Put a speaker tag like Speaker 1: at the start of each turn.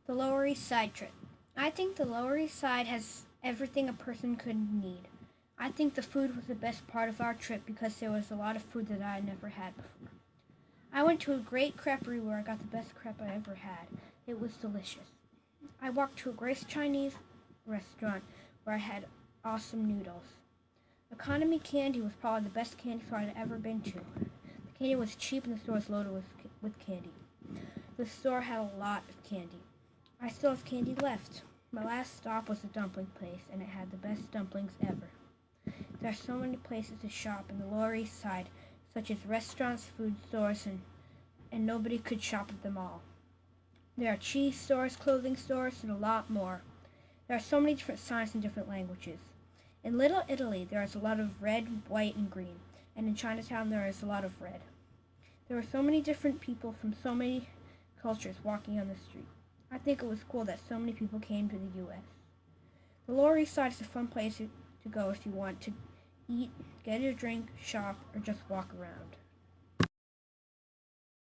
Speaker 1: The Lower East Side trip. I think the Lower East Side has everything a person could need. I think the food was the best part of our trip because there was a lot of food that I had never had before. I went to a great creperie where I got the best crepe I ever had. It was delicious. I walked to a Grace Chinese restaurant where I had awesome noodles. Economy Candy was probably the best candy store I'd ever been to. The candy was cheap and the store was loaded with candy. The store had a lot of candy. I still have candy left. My last stop was a dumpling place, and it had the best dumplings ever. There are so many places to shop in the Lower East Side, such as restaurants, food stores, and nobody could shop at them all. There are cheese stores, clothing stores, and a lot more. There are so many different signs in different languages. In Little Italy, there is a lot of red, white, and green, and in Chinatown, there is a lot of red. There were so many different people from so many cultures walking on the street. I think it was cool that so many people came to the U.S. The Lower East Side is a fun place to go if you want to eat, get a drink, shop, or just walk around.